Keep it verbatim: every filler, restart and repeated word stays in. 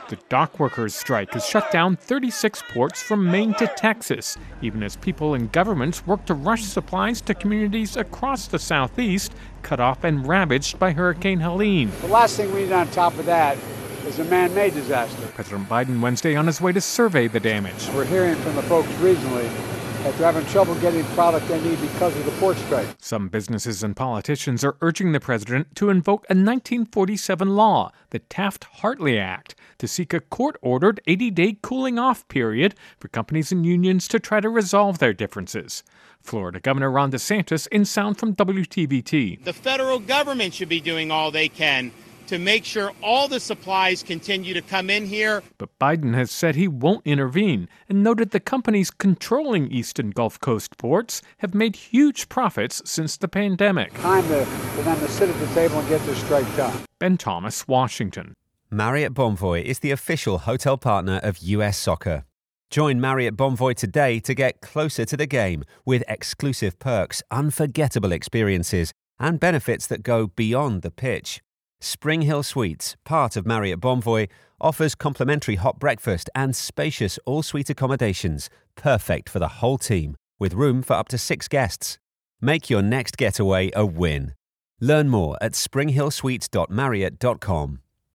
The dock workers' strike has shut down thirty-six ports from Maine to Texas, even as people and governments work to rush supplies to communities across the Southeast, cut off and ravaged by Hurricane Helene. The last thing we need on top of that is a man-made disaster. President Biden Wednesday on his way to survey the damage. We're hearing from the folks regionally that they're having trouble getting product they need because of the port strike. Some businesses and politicians are urging the president to invoke a nineteen forty-seven law, the Taft-Hartley Act, to seek a court-ordered eighty-day cooling-off period for companies and unions to try to resolve their differences. Florida Governor Ron DeSantis in sound from W T V T. The federal government should be doing all they can to make sure all the supplies continue to come in here. But Biden has said he won't intervene and noted the companies controlling eastern Gulf Coast ports have made huge profits since the pandemic. Time to, for them to sit at the table and get this strike done. Ben Thomas, Washington. Marriott Bonvoy is the official hotel partner of U S Soccer. Join Marriott Bonvoy today to get closer to the game with exclusive perks, unforgettable experiences, and benefits that go beyond the pitch. Spring Hill Suites, part of Marriott Bonvoy, offers complimentary hot breakfast and spacious all-suite accommodations, perfect for the whole team, with room for up to six guests. Make your next getaway a win. Learn more at spring hill suites dot marriott dot com.